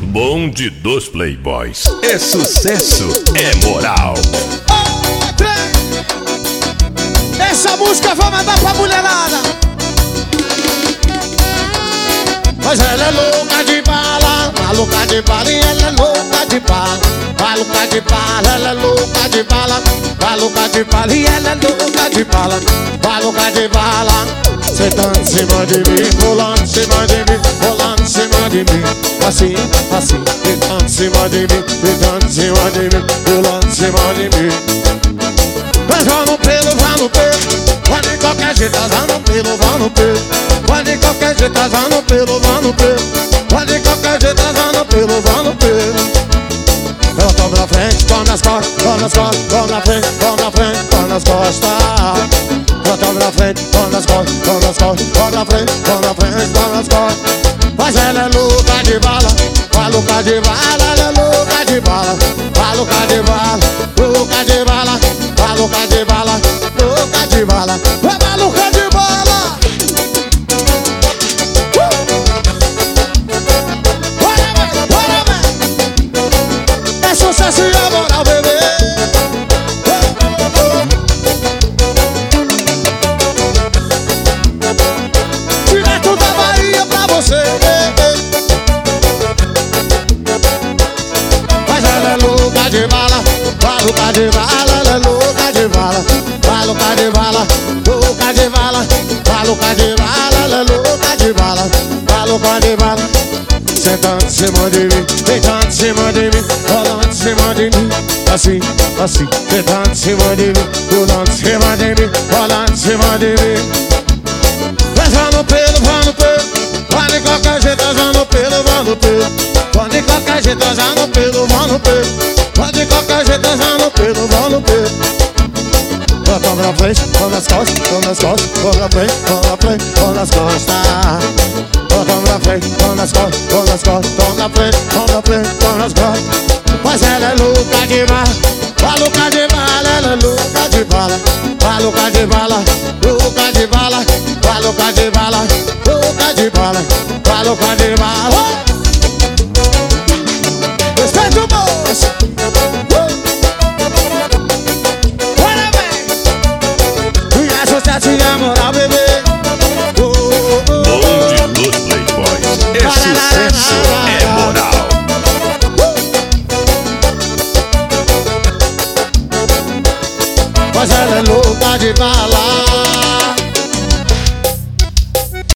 Bonde dos Playboys. É sucesso, é moral. Essa música vou mandar pra mulherada. Mas ela é louca de bala, maluca de bala. E ela é louca de bala, maluca de bala. Ela é louca de bala, maluca de bala. E ela é louca de bala, maluca de bala. Sentando em cima de mim, rolando em cima de mim, rolando em cima de mim. Assim, assim, sentando em cima de mim, sentando em cima de mim, rolando em cima de mim. Mas vá no pelo, vá no pelo. Vai de qualquer jeito, vá no pelo, vá no pelo. Vai de qualquer jeito, vá no pelo, vá no pelo. Vai de qualquer jeito, vá no pelo, vá no pelo. Ela toma na frente, toma nas costas, toma nas costas, toma na frente, toma na frente, toma nas costas. Ela toma na frente, toma nas costas, toma nas costas, toma na frente, toma na frente, toma nas costas. Mas ela é louca de bala, maluca de bala. Ela é louca de bala, maluca de bala, louca de bala, maluca de bala, louca de bala. É maluca de bala. Bora, bem. É sucesso e moral, bebê. Direto da Bahia pra você. Mas ela é louca de bala, maluca de bala. Ela é louca de bala, maluca de bala, louca de bala, maluca de bala. Ela é louca de bala, maluca de bala. Sentando em cima de mim, deitando em cima de mim, rolando em cima de mim. Assim, assim, sentando em cima de mim, rolando em cima de mim, rolando em cima de mim. Vá no pelo, vá no pelo. Vai de qualquer jeito, vá no pelo, vá no pelo. Vai de qualquer jeito, vá no pelo, vá no pelo. Vai de qualquer jeito, vá no pelo, vá no pelo. Toma na frente, toma nas costas, toma nas costas, toma na frente, toma na frente, toma nas costas. Toma na frente, toma nas costas, toma nas costas, toma na frente, toma na frente, toma nas costas. Mas ela é louca de bala, maluca de bala. Ela é louca de bala, maluca de bala, louca de bala, maluca de bala, louca de bala, maluca de bala. Respeita o moço. Bora, bem. E a sucesso e a moral,